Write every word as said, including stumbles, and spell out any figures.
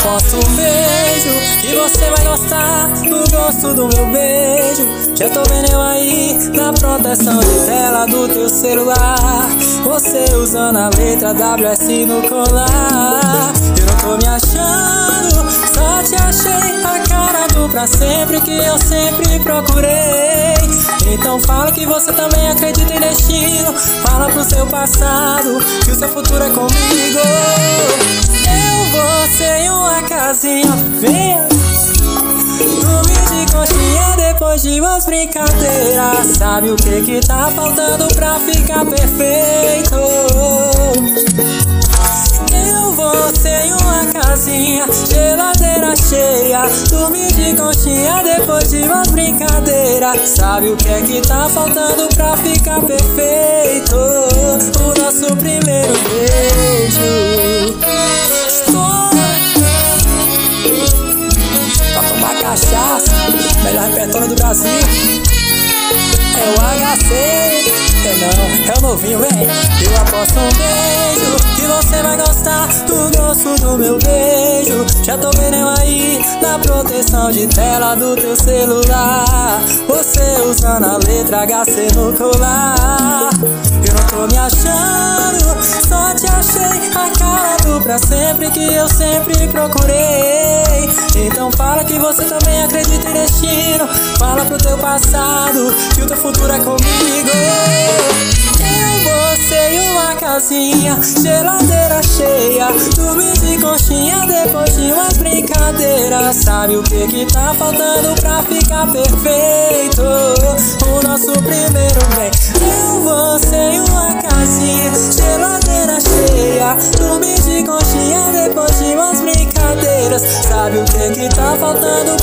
aposto um beijo que você vai gostar do gosto do meu beijo. Já tô vendo eu aí na proteção de tela do teu celular, você usando a letra W S no colar. Eu não tô me achando, só te achei a cara do pra sempre que eu sempre procurei. Então fala que você também acredita em destino, fala pro seu passado que o seu futuro é comigo. Eu, você e uma casinha, venha dormir de conchinha depois de umas brincadeiras. Sabe o que que tá faltando pra ficar perfeito? Eu, você e uma casinha, geladeira cheia, dormir de conchinha depois de umas brincadeiras. Sabe o que é que tá faltando pra ficar perfeito? O nosso primeiro beijo. Estou pra tomar cachaça, melhor repertório do Brasil. É o H C, é não, é o novinho, vem. Eu aposto um beijo que você vai gostar do gosto do meu beijo. Já tô vendo eu aí na proteção de tela do teu celular, você usando a letra H C no colar. Eu não tô me achando, só te achei a cara do pra sempre que eu sempre procurei. Então fala que você também acredita em destino, fala pro teu passado que o teu futuro é comigo. Eu, você e uma casinha, geladeira cheia, dormir de conchinha depois de umas brincadeiras. Sabe o que que tá faltando pra ficar perfeito? O nosso primeiro bem. Eu, você e uma casinha, geladeira cheia, dormir de conchinha depois de umas brincadeiras. Sabe o que que tá faltando